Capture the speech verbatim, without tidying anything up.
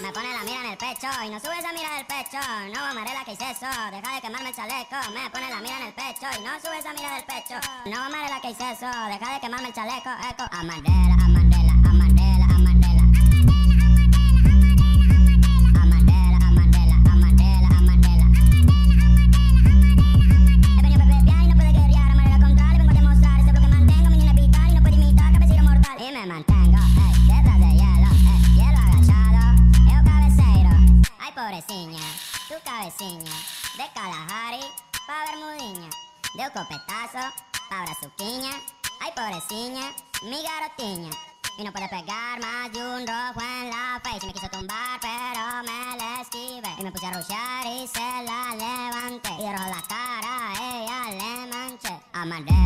Me pone la mira en el pecho y no sube esa mira del pecho. No, Amarela, ¿qué hice eso? Deja de quemarme el chaleco. Me pone la mira en el pecho y no sube esa mira del pecho. No, Amarela, ¿qué hice eso? Deja de quemarme el chaleco. Eco. Amarela, Amarela, Amarela, Amarela. Amarela, Amarela, Amarela, Amarela. He venido a pepear y no puede guerrear. Amarela contra y vengo a demostrar ese bloque mantengo. Mi niña vital y no puede imitar cabecero mortal. Y me mantengo, ey, detrás de hielo, ey, hielo agachado. Eu cabeceiro, ay pobrecina, tu cabeciña. De Kalahari pa' Bermudiña. De un copetazo pa' Brazuquiña. Ay pobrecina, mi garotiña. Y no puede pegar más de un rojo en la face. Y me quiso tumbar pero me la esquivé. Y me puse a rushear y se la levanté. Y de rojo la cara a ella le manché. Amaré